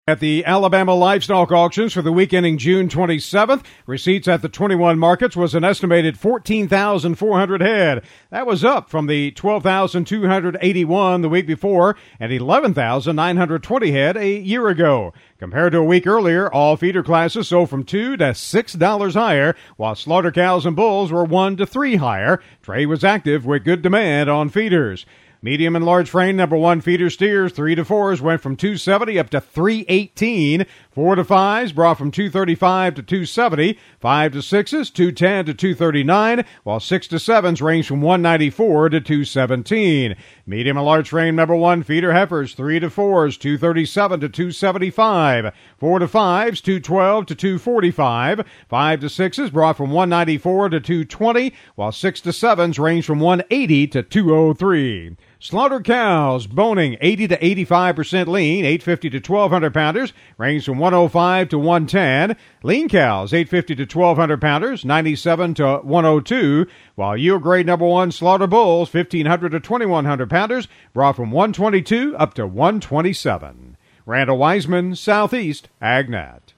At the Alabama livestock auctions for the week ending June 27th, receipts at the 21 markets was an estimated 14,400 head. That was up from the 12,281 the week before and 11,920 head a year ago. Compared to a week earlier, all feeder classes sold from $2 to $6 higher, while slaughter cows and bulls were $1 to $3 higher. Trade was active with good demand on feeders. Medium and large frame number 1 feeder steers 3 to 4s went from $270 up to $318. 4 to 5s brought from $235 to $270. 5 to 6s $210 to $239, while 6 to 7s range from $194 to $217. Medium and large frame number 1 feeder heifers 3 to 4s $237 to $275. 4 to 5s $212 to $245. 5 to 6s brought from $194 to $220, while 6 to 7s range from $180 to $203. Slaughter cows boning 80 to 85% lean, 850 to 1,200 pounders, range from 105 to 110. Lean cows 850 to 1,200 pounders, 97 to 102. While yield grade number 1 slaughter bulls 1,500 to 2,100 pounders, brought from 122 up to 127. Randall Wiseman, Southeast AgNet.